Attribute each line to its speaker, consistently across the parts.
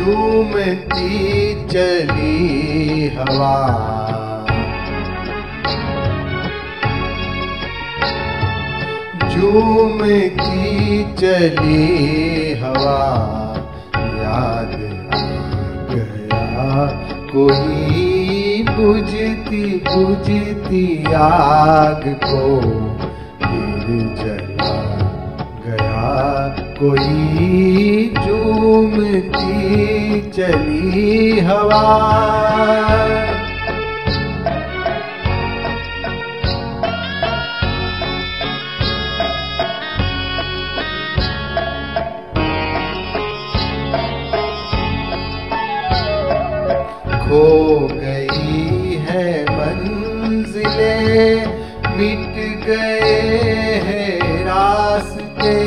Speaker 1: झूमती चली हवा, झूमती चली हवा, याद आ गया कोई बुझती बुझती आग को, फिर जला गया कोई झूमती चली हवा। खो गई है मंजिलें, मिट गए हैं रास्ते,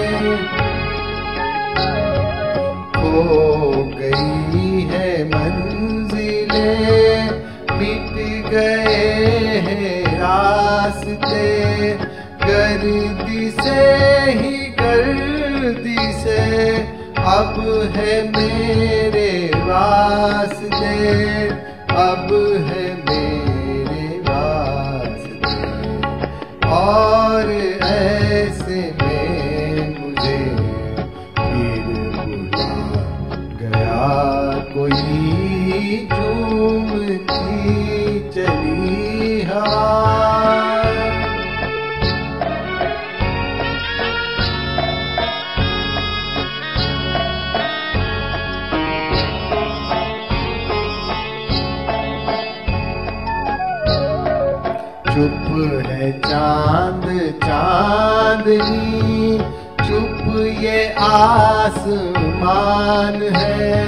Speaker 1: खो गई है मंजिलें, मिट गए हैं रास्ते, गर्दी से ही गर्दी से अब है मेरे वास्ते, अब है मेरे वास्ते, और ऐसे में मुझे फिर बुला गया कोई झूमती चली हवा। चुप है चांद चांदनी, चुप ये आसमान है,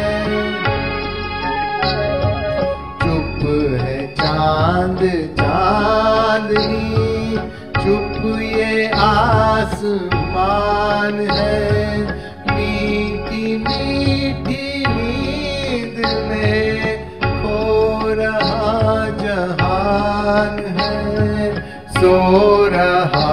Speaker 1: चुप है चांद चांदनी, चुप ये आसमान है, मीठी मीठी नींद में खो रहा जहान है, सो रहा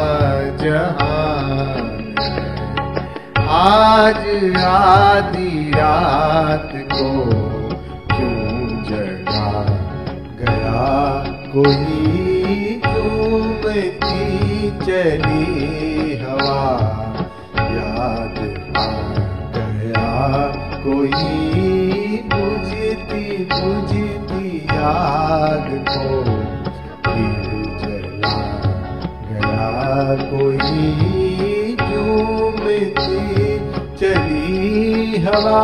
Speaker 1: जहान है। आज आधी रात को क्यों जगा गया कोई झूमती चली हवा, याद आ गया कोई बुझती बुझती आग को, फिर जला गया कोई झूमती चली हवा।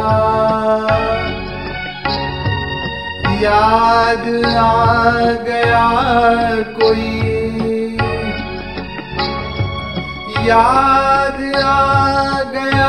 Speaker 1: याद आ गया कोई, याद आ गया